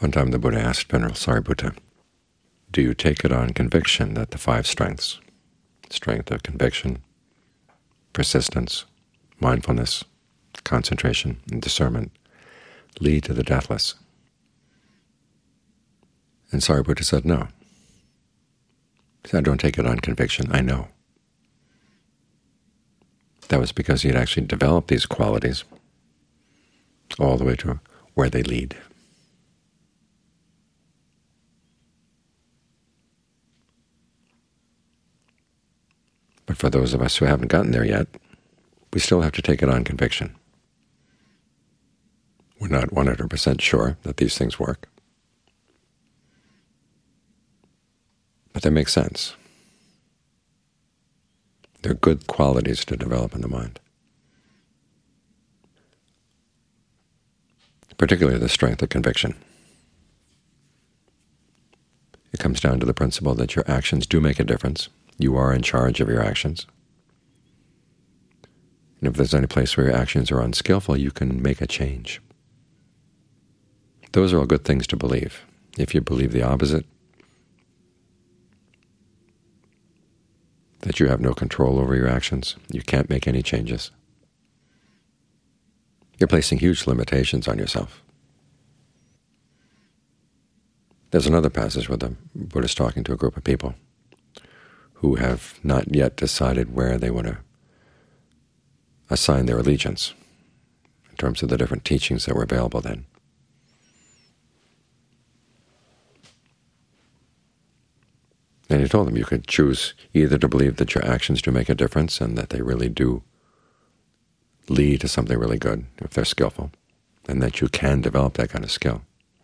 One time the Buddha asked Venerable Sariputta, "Do you take it on conviction that the five strengths, strength of conviction, persistence, mindfulness, concentration, and discernment, lead to the deathless?" And Sariputta said no. He said, "I don't take it on conviction, I know." That was because he had actually developed these qualities all the way to where they lead. But for those of us who haven't gotten there yet, we still have to take it on conviction. We're not 100% sure that these things work, but they make sense. They're good qualities to develop in the mind, particularly the strength of conviction. It comes down to the principle that your actions do make a difference. You are in charge of your actions. And if there's any place where your actions are unskillful, you can make a change. Those are all good things to believe. If you believe the opposite, that you have no control over your actions, you can't make any changes, you're placing huge limitations on yourself. There's another passage where the Buddha is talking to a group of people who have not yet decided where they want to assign their allegiance in terms of the different teachings that were available then. And he told them you could choose either to believe that your actions do make a difference and that they really do lead to something really good if they're skillful, and that you can develop that kind of skill.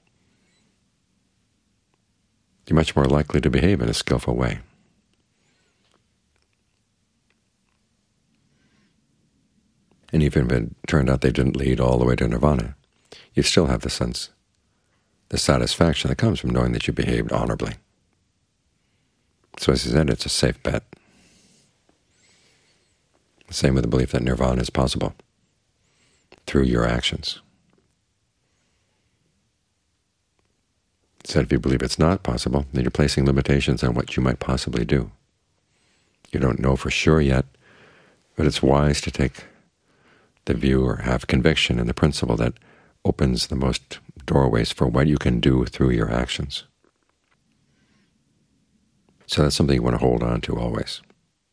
You're much more likely to behave in a skillful way. And even if it turned out they didn't lead all the way to nirvana, you still have the sense, the satisfaction that comes from knowing that you behaved honorably. So as he said, it's a safe bet. The same with the belief that nirvana is possible through your actions. He said if you believe it's not possible, then you're placing limitations on what you might possibly do. You don't know for sure yet, but it's wise to take the view or have conviction in the principle that opens the most doorways for what you can do through your actions. So that's something you want to hold on to always.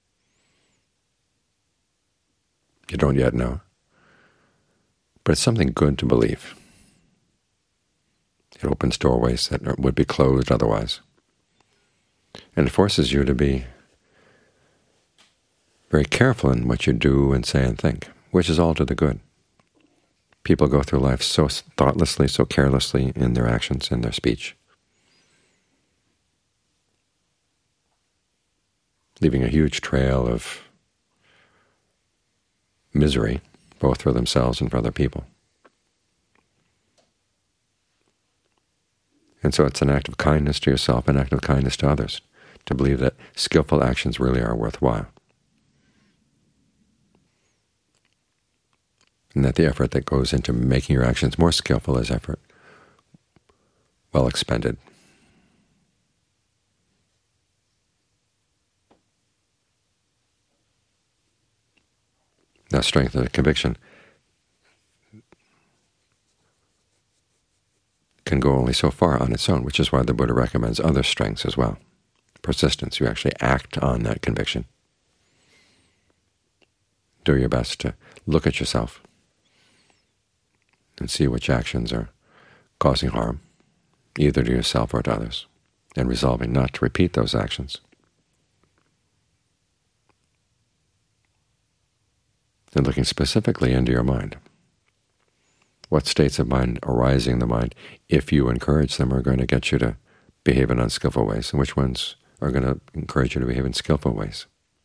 You don't yet know, but it's something good to believe. It opens doorways that would be closed otherwise, and it forces you to be very careful in what you do and say and think, which is all to the good. People go through life so thoughtlessly, so carelessly in their actions and their speech, leaving a huge trail of misery, both for themselves and for other people. And so it's an act of kindness to yourself, an act of kindness to others, to believe that skillful actions really are worthwhile, and that the effort that goes into making your actions more skillful is effort well expended. Now, strength of conviction can go only so far on its own, which is why the Buddha recommends other strengths as well. Persistence, you actually act on that conviction. Do your best to look at yourself and see which actions are causing harm, either to yourself or to others, and resolving not to repeat those actions. And looking specifically into your mind. What states of mind arising in the mind, if you encourage them, are going to get you to behave in unskillful ways, and which ones are going to encourage you to behave in skillful ways?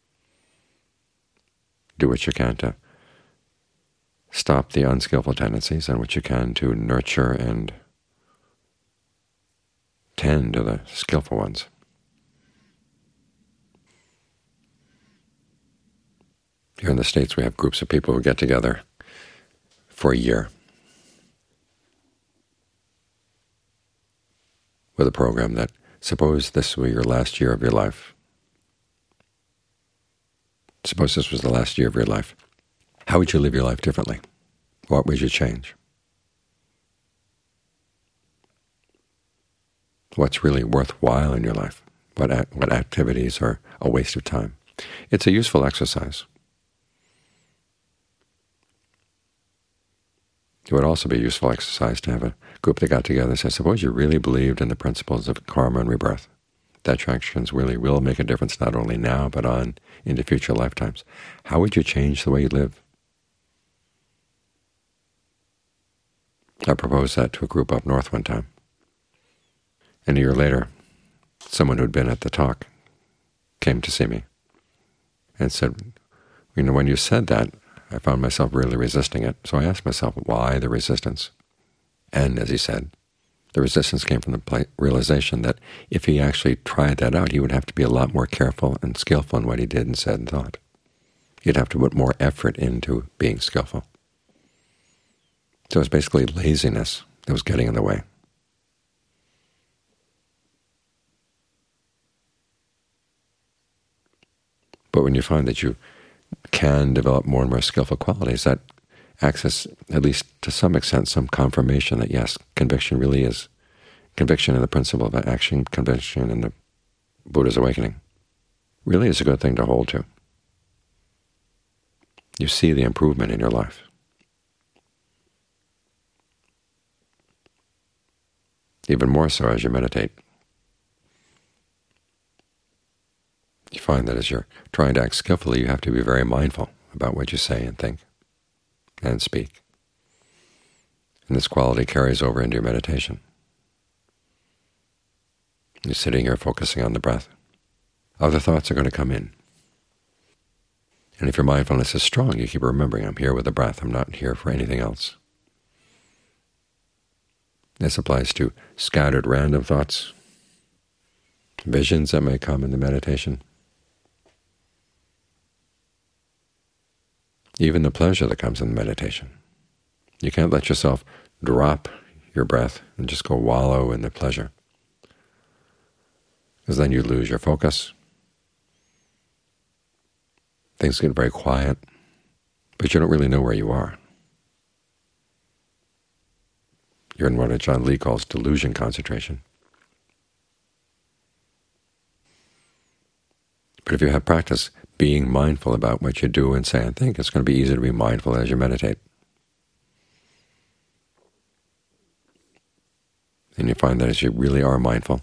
Do what you can to stop the unskillful tendencies, and what you can to nurture and tend to the skillful ones. Here in the States, we have groups of people who get together for a year. with a program that, suppose this were your last year of your life. Suppose this was the last year of your life. How would you live your life differently? What would you change? What's really worthwhile in your life? What activities are a waste of time? It's a useful exercise. It would also be a useful exercise to have a group that got together and said, suppose you really believed in the principles of karma and rebirth, that your actions really will make a difference not only now but on into future lifetimes. How would you change the way you live? I proposed that to a group up north one time. And a year later, someone who had been at the talk came to see me and said, when you said that, I found myself really resisting it. So I asked myself, why the resistance? And as he said, the resistance came from the realization that if he actually tried that out, he would have to be a lot more careful and skillful in what he did and said and thought. He'd have to put more effort into being skillful. So it was basically laziness that was getting in the way. But when you find that you can develop more and more skillful qualities, that acts as, at least to some extent, some confirmation that yes, conviction really is conviction in the principle of action, conviction in the Buddha's awakening, really is a good thing to hold to. You see the improvement in your life. Even more so as you meditate. You find that as you're trying to act skillfully, you have to be very mindful about what you say and think and speak. And this quality carries over into your meditation. You're sitting here focusing on the breath. Other thoughts are going to come in. And if your mindfulness is strong, you keep remembering, I'm here with the breath. I'm not here for anything else. This applies to scattered random thoughts, visions that may come in the meditation, even the pleasure that comes in the meditation. You can't let yourself drop your breath and just go wallow in the pleasure, because then you lose your focus. Things get very quiet, but you don't really know where you are. You're in what John Lee calls delusion concentration. But if you have practice being mindful about what you do and say and think, it's going to be easy to be mindful as you meditate. And you find that as you really are mindful,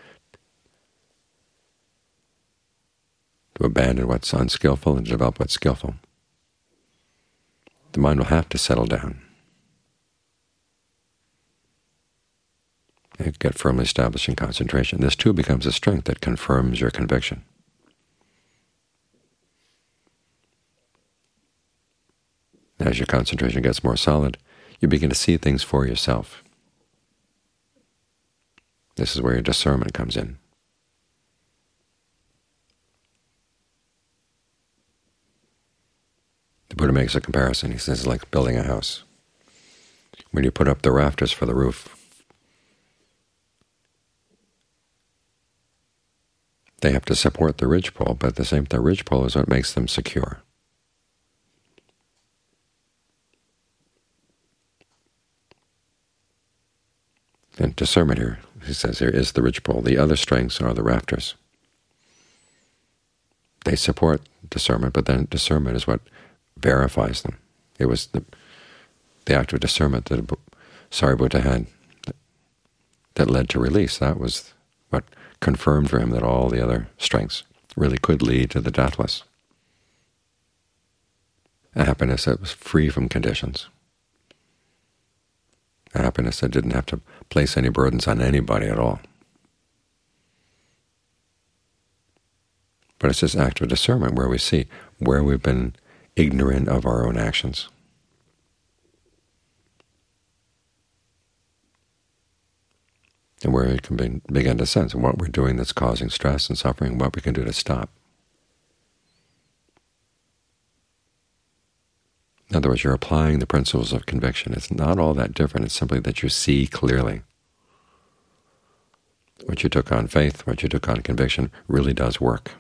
to abandon what's unskillful and develop what's skillful, the mind will have to settle down. You get firmly established in concentration. This too becomes a strength that confirms your conviction. As your concentration gets more solid, you begin to see things for yourself. This is where your discernment comes in. The Buddha makes a comparison. He says it's like building a house. When you put up the rafters for the roof, they have to support the ridgepole, but at the same time, the ridgepole is what makes them secure. And discernment here, he says, here is the ridgepole. The other strengths are the rafters. They support discernment, but then discernment is what verifies them. It was the act of discernment that Sariputta had that led to release. That was what confirmed for him that all the other strengths really could lead to the deathless. A happiness that was free from conditions. A happiness that didn't have to place any burdens on anybody at all. But it's this act of discernment where we see where we've been ignorant of our own actions. And where we can begin to sense what we're doing that's causing stress and suffering, what we can do to stop. In other words, you're applying the principles of conviction. It's not all that different. It's simply that you see clearly. What you took on faith, what you took on conviction, really does work.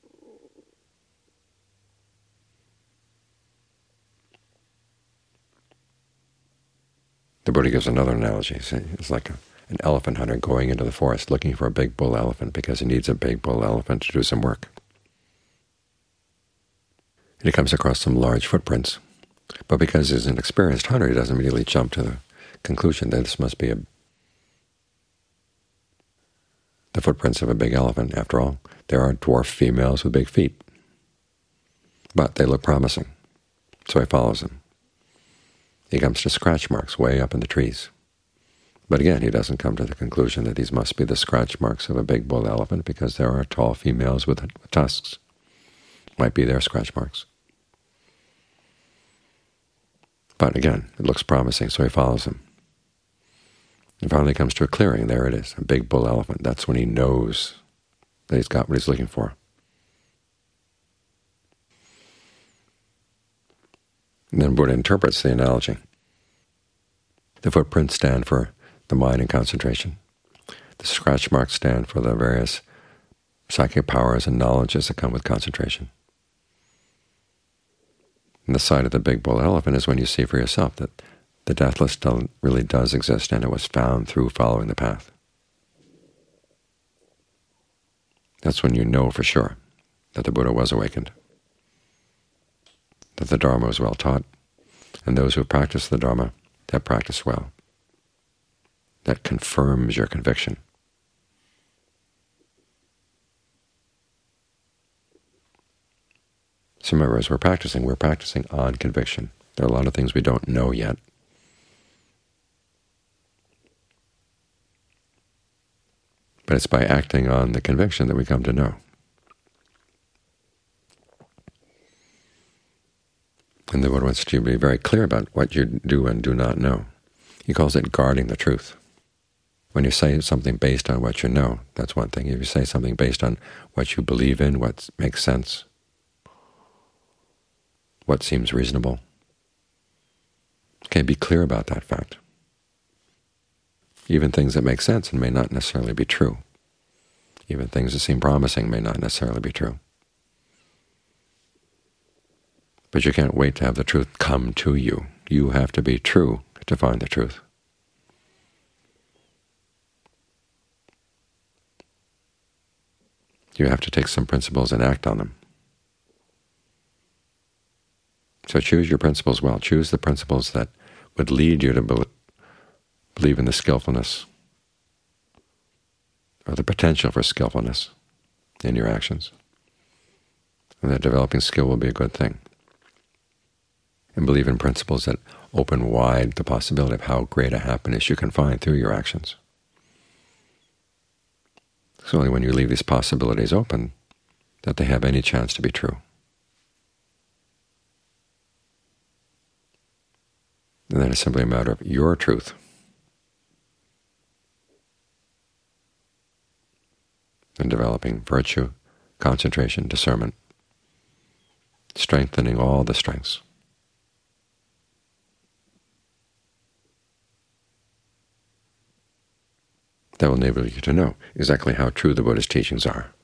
The Buddha gives another analogy. It's like an elephant hunter going into the forest looking for a big bull elephant because he needs a big bull elephant to do some work. And he comes across some large footprints, but because he's an experienced hunter, he doesn't immediately jump to the conclusion that this must be the footprints of a big elephant. After all, there are dwarf females with big feet, but they look promising, so he follows them. He comes to scratch marks way up in the trees. But again, he doesn't come to the conclusion that these must be the scratch marks of a big bull elephant because there are tall females with tusks. Might be their scratch marks. But again, it looks promising, so he follows them. And finally comes to a clearing. There it is, a big bull elephant. That's when he knows that he's got what he's looking for. And then Buddha interprets the analogy. The footprints stand for the mind and concentration. The scratch marks stand for the various psychic powers and knowledges that come with concentration. And the sight of the big bull elephant is when you see for yourself that the deathless really does exist, and it was found through following the path. That's when you know for sure that the Buddha was awakened, that the Dharma was well taught, and those who practice the Dharma have practiced well. That confirms your conviction. So remember, as we're practicing on conviction. There are a lot of things we don't know yet. But it's by acting on the conviction that we come to know. And the Buddha wants you to be very clear about what you do and do not know. He calls it guarding the truth. When you say something based on what you know, that's one thing. If you say something based on what you believe in, what makes sense, what seems reasonable, okay, be clear about that fact. Even things that make sense and may not necessarily be true. Even things that seem promising may not necessarily be true. But you can't wait to have the truth come to you. You have to be true to find the truth. You have to take some principles and act on them. So choose your principles well. Choose the principles that would lead you to believe in the skillfulness or the potential for skillfulness in your actions. And that developing skill will be a good thing. And believe in principles that open wide the possibility of how great a happiness you can find through your actions. It's only when you leave these possibilities open that they have any chance to be true. And then it's simply a matter of your truth. And developing virtue, concentration, discernment, strengthening all the strengths. That will enable you to know exactly how true the Buddha's teachings are.